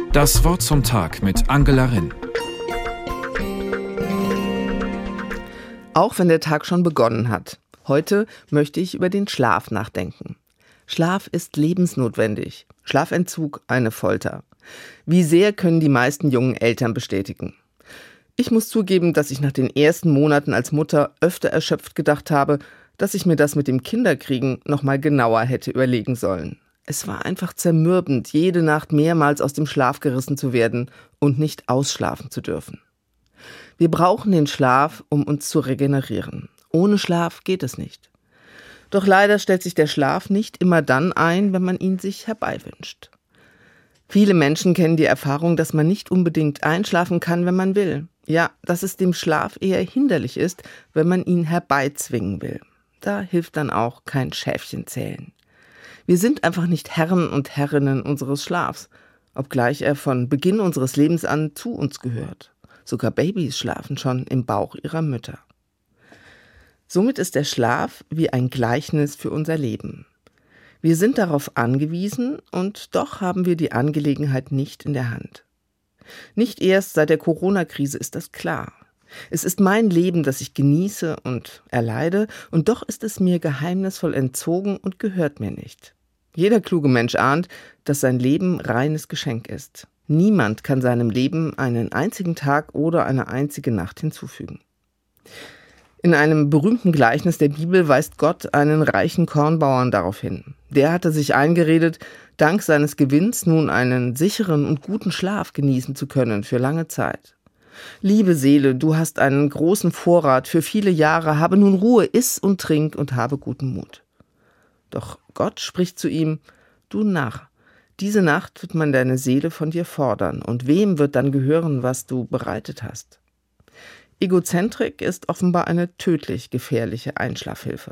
Das Wort zum Tag mit Angela Rinn. Auch wenn der Tag schon begonnen hat. Heute möchte ich über den Schlaf nachdenken. Schlaf ist lebensnotwendig. Schlafentzug eine Folter. Wie sehr können die meisten jungen Eltern bestätigen. Ich muss zugeben, dass ich nach den ersten Monaten als Mutter öfter erschöpft gedacht habe, dass ich mir das mit dem Kinderkriegen noch mal genauer hätte überlegen sollen. Es war einfach zermürbend, jede Nacht mehrmals aus dem Schlaf gerissen zu werden und nicht ausschlafen zu dürfen. Wir brauchen den Schlaf, um uns zu regenerieren. Ohne Schlaf geht es nicht. Doch leider stellt sich der Schlaf nicht immer dann ein, wenn man ihn sich herbeiwünscht. Viele Menschen kennen die Erfahrung, dass man nicht unbedingt einschlafen kann, wenn man will. Ja, dass es dem Schlaf eher hinderlich ist, wenn man ihn herbeizwingen will. Da hilft dann auch kein Schäfchenzählen. Wir sind einfach nicht Herren und Herrinnen unseres Schlafs, obgleich er von Beginn unseres Lebens an zu uns gehört. Sogar Babys schlafen schon im Bauch ihrer Mütter. Somit ist der Schlaf wie ein Gleichnis für unser Leben. Wir sind darauf angewiesen und doch haben wir die Angelegenheit nicht in der Hand. Nicht erst seit der Corona-Krise ist das klar. Es ist mein Leben, das ich genieße und erleide, und doch ist es mir geheimnisvoll entzogen und gehört mir nicht. Jeder kluge Mensch ahnt, dass sein Leben reines Geschenk ist. Niemand kann seinem Leben einen einzigen Tag oder eine einzige Nacht hinzufügen. In einem berühmten Gleichnis der Bibel weist Gott einen reichen Kornbauern darauf hin. Der hatte sich eingeredet, dank seines Gewinns nun einen sicheren und guten Schlaf genießen zu können für lange Zeit. Liebe Seele, du hast einen großen Vorrat für viele Jahre, habe nun Ruhe, iss und trink und habe guten Mut. Doch Gott spricht zu ihm: Du Narr, diese Nacht wird man deine Seele von dir fordern, und wem wird dann gehören, was du bereitet hast? Egozentrik ist offenbar eine tödlich gefährliche Einschlafhilfe.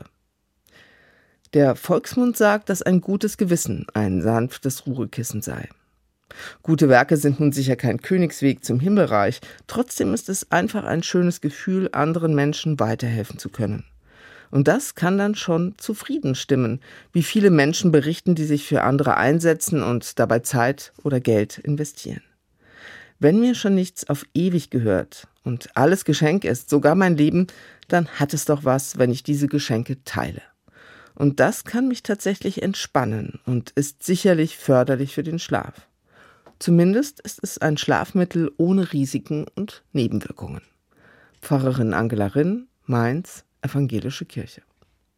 Der Volksmund sagt, dass ein gutes Gewissen ein sanftes Ruhekissen sei. Gute Werke sind nun sicher kein Königsweg zum Himmelreich, trotzdem ist es einfach ein schönes Gefühl, anderen Menschen weiterhelfen zu können. Und das kann dann schon zufrieden stimmen, wie viele Menschen berichten, die sich für andere einsetzen und dabei Zeit oder Geld investieren. Wenn mir schon nichts auf ewig gehört und alles Geschenk ist, sogar mein Leben, dann hat es doch was, wenn ich diese Geschenke teile. Und das kann mich tatsächlich entspannen und ist sicherlich förderlich für den Schlaf. Zumindest ist es ein Schlafmittel ohne Risiken und Nebenwirkungen. Pfarrerin Angela Rinn, Mainz, Evangelische Kirche.